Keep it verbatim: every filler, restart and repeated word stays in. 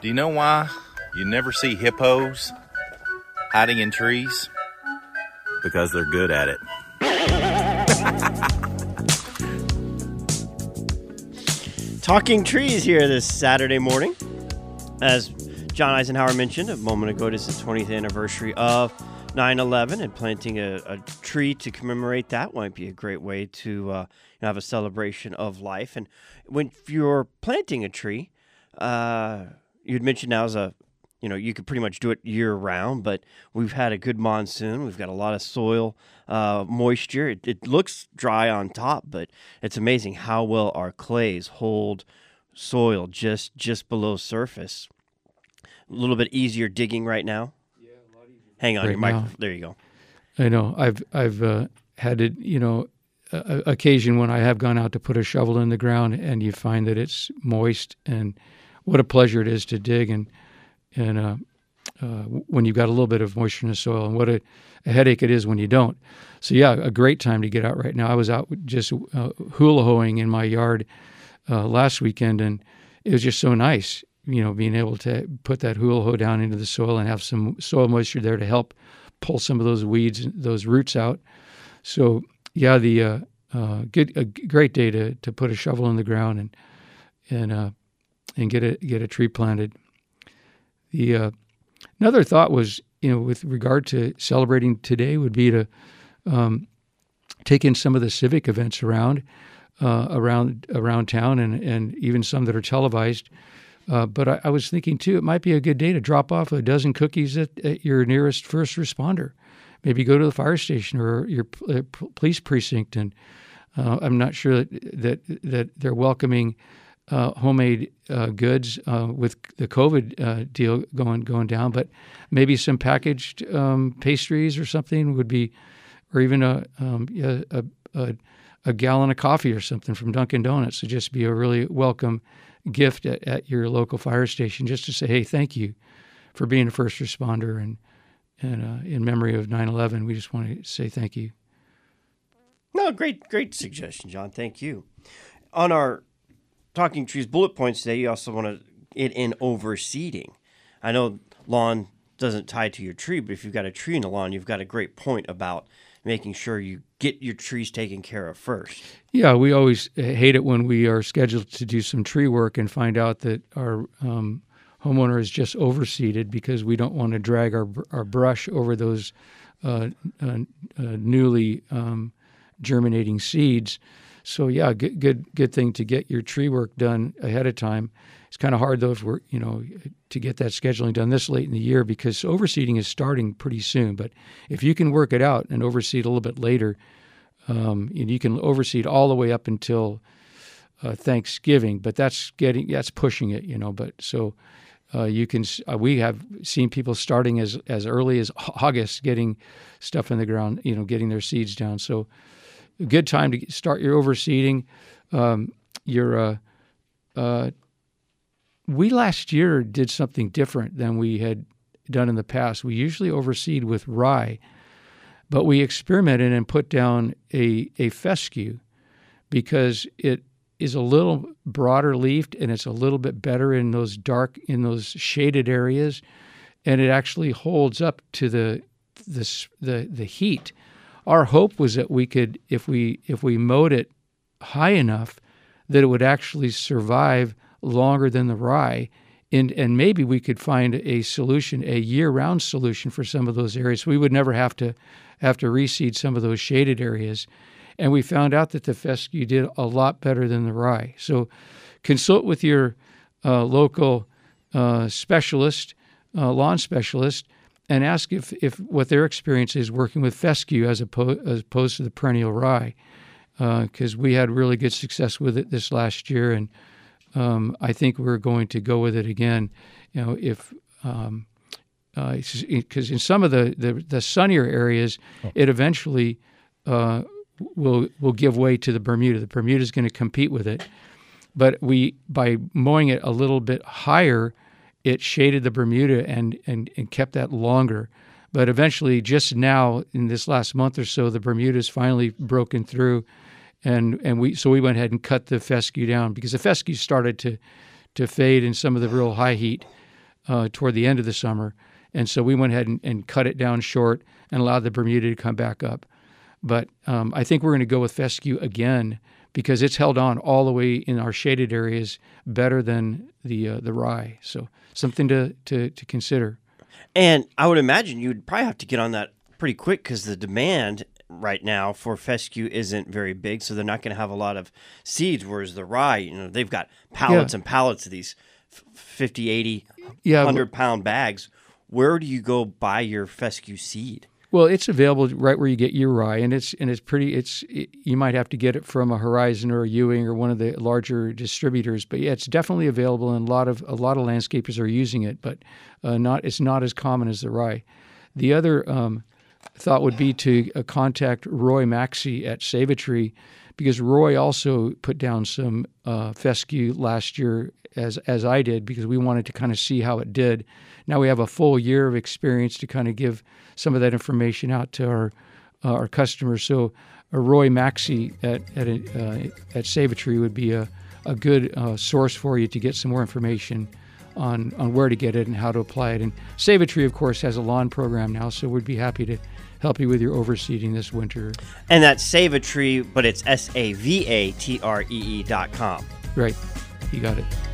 Do you know why you never see hippos hiding in trees? Because they're good at it. Talking trees here this Saturday morning. As John Eisenhower mentioned a moment ago, it is the twentieth anniversary of nine eleven, and planting a, a tree to commemorate that might be a great way to uh, have a celebration of life. And when you're planting a tree, uh, you'd mentioned now is a, you know, you could pretty much do it year round, but we've had a good monsoon. We've got a lot of soil uh, moisture. It, it looks dry on top, but it's amazing how well our clays hold soil just, just below surface. A little bit easier digging right now. Yeah, a lot easier. Hang on, right your microphone. There you go. I know. I've I've uh, had it, you know, uh, occasion when I have gone out to put a shovel in the ground, and you find that it's moist, and what a pleasure it is to dig, and and uh, uh, when you've got a little bit of moisture in the soil, and what a, a headache it is when you don't. So yeah, a great time to get out right now. I was out just uh, hula hoeing in my yard uh, last weekend, and it was just so nice, you know, being able to put that hula hoe down into the soil and have some soil moisture there to help pull some of those weeds, those roots out. So yeah, the uh, uh, good, a great day to to put a shovel in the ground and and uh, and get a get a tree planted. The uh, another thought was, you know, with regard to celebrating today, would be to um, take in some of the civic events around uh, around around town, and, and even some that are televised. Uh, but I, I was thinking too, it might be a good day to drop off a dozen cookies at, at your nearest first responder. Maybe go to the fire station or your uh, police precinct, and uh, I'm not sure that that, that they're welcoming Uh, homemade uh, goods uh, with the COVID uh, deal going going down, but maybe some packaged um, pastries or something would be, or even a, um, a, a a gallon of coffee or something from Dunkin' Donuts would just be a really welcome gift at, at your local fire station, just to say, hey, thank you for being a first responder, and and uh, in memory of nine eleven, we just want to say thank you. No, great, great suggestion, John. Thank you. On our Talking Trees bullet points today, you also want to it in overseeding. I know lawn doesn't tie to your tree, but if you've got a tree in the lawn, you've got a great point about making sure you get your trees taken care of first. Yeah, we always hate it when we are scheduled to do some tree work and find out that our um, homeowner is just overseeded, because we don't want to drag our our brush over those uh, uh, uh, newly um, germinating seeds. So yeah, good, good, good thing to get your tree work done ahead of time. It's kind of hard though, if we're, you know, to get that scheduling done this late in the year, because overseeding is starting pretty soon. But if you can work it out and overseed a little bit later, um, and you can overseed all the way up until uh, Thanksgiving. But that's getting that's pushing it, you know. But so uh, you can. Uh, we have seen people starting as as early as August, getting stuff in the ground, you know, getting their seeds down. So a good time to start your overseeding. Um, your, uh, uh, we last year did something different than we had done in the past. We usually overseed with rye, but we experimented and put down a, a fescue, because it is a little broader leafed and it's a little bit better in those dark, in those shaded areas, and it actually holds up to the the the, the heat. Our hope was that we could, if we if we mowed it high enough, that it would actually survive longer than the rye, and and maybe we could find a solution, a year-round solution for some of those areas. We would never have to have to reseed some of those shaded areas, and we found out that the fescue did a lot better than the rye. So, consult with your uh, local uh, specialist, uh, lawn specialist, and ask if, if what their experience is working with fescue as opposed, as opposed to the perennial rye, because uh, we had really good success with it this last year, and um, I think we're going to go with it again. You know, if um, uh, because in some of the, the, the sunnier areas, oh. it eventually uh, will will give way to the Bermuda. The Bermuda is going to compete with it, but we by mowing it a little bit higher, it shaded the Bermuda and, and, and kept that longer. But eventually, just now, in this last month or so, the Bermuda's finally broken through, and and we so we went ahead and cut the fescue down, because the fescue started to to fade in some of the real high heat uh, toward the end of the summer. And so we went ahead and, and cut it down short and allowed the Bermuda to come back up. But um, I think we're going to go with fescue again because it's held on all the way in our shaded areas better than the uh, the rye. So something to, to, to consider. And I would imagine you'd probably have to get on that pretty quick because the demand right now for fescue isn't very big, so they're not going to have a lot of seeds, whereas the rye, you know, they've got pallets Yeah. and pallets of these fifty, eighty, Yeah, one hundred pound bags. Where do you go buy your fescue seed? Well, it's available right where you get your rye, and it's and it's pretty. It's it, you might have to get it from a Horizon or a Ewing or one of the larger distributors, but yeah, it's definitely available, and a lot of a lot of landscapers are using it, but uh, not it's not as common as the rye. The other um, thought would be to uh, contact Roy Maxey at Save-A-Tree, because Roy also put down some uh, fescue last year, as as I did, because we wanted to kind of see how it did. Now we have a full year of experience to kind of give some of that information out to our uh, our customers. So uh, Roy Maxey at at, uh, at Save-A-Tree would be a, a good uh, source for you to get some more information on, on where to get it and how to apply it. And Save-A-Tree, of course, has a lawn program now, so we'd be happy to help you with your overseeding this winter. And that's Save-A-Tree, but it's S A V A T R E E dot com. Right. You got it.